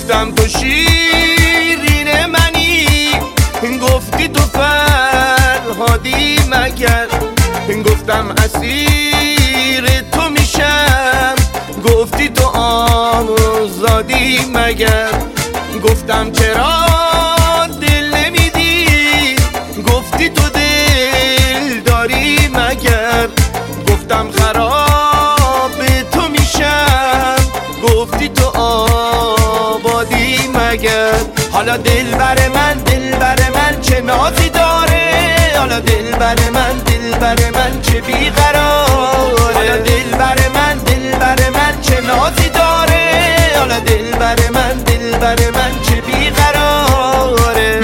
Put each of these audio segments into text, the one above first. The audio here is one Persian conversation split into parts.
گفتم تو شیرین منی، گفتی تو فرهادی مگر. گفتم اسیر تو میشم، گفتی تو آزادی مگر. گفتم چرا دل نمیدی، گفتی تو دل داری مگر. گفتم خراب تو میشم، گفتی تو آبادی مگر. حالا دل بر من چه نازی داره، حالا دل بر من چه بیقراره. حالا دل بر من چه نازی داره، حالا دل بر من چه بیقراره.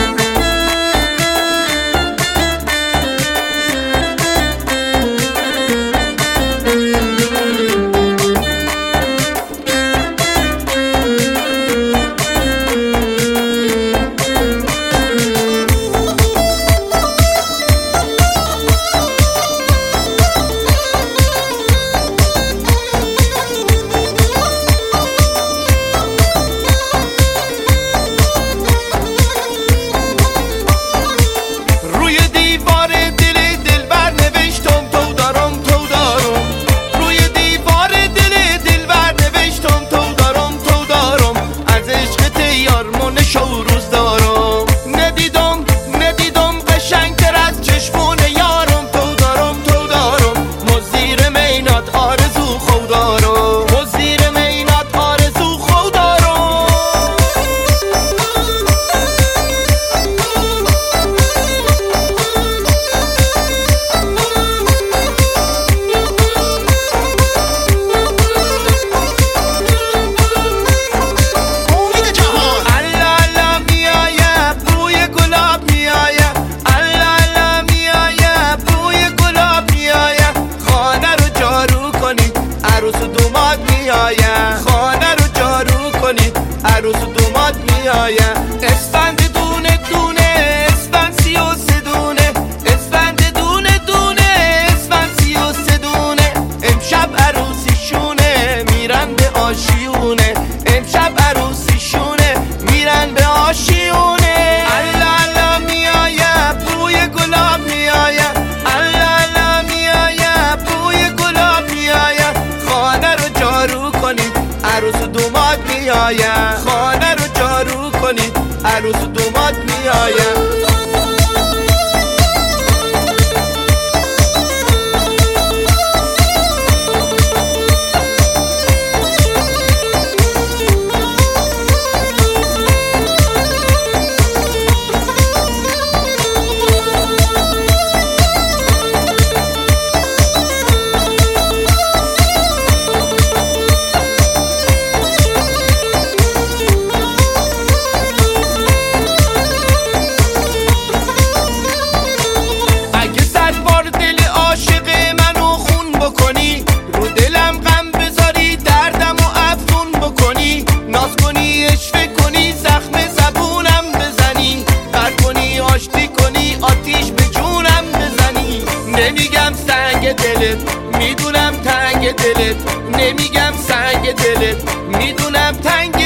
خانه رو جارو کنید، عروس و دوماد میایم. اسفند دونه دونه، اسفند 33 دونه، اسفند دونه دونه، اسفند 33 دونه. امشب عروسیشونه میرن به آشیونه، امشب عروسیشونه میرن به آشیونه. الله الله میایم، بوی گلاب میایم، الله الله میایم، بوی گلاب میایم. خانه رو جارو کنید، عروس و دوماد میایم. خانه رو جارو کنید، عروس و دوماد میایم. نمیگم سنگ دلت، میدونم تنگ دلت، نمیگم سنگ دلت، میدونم تنگ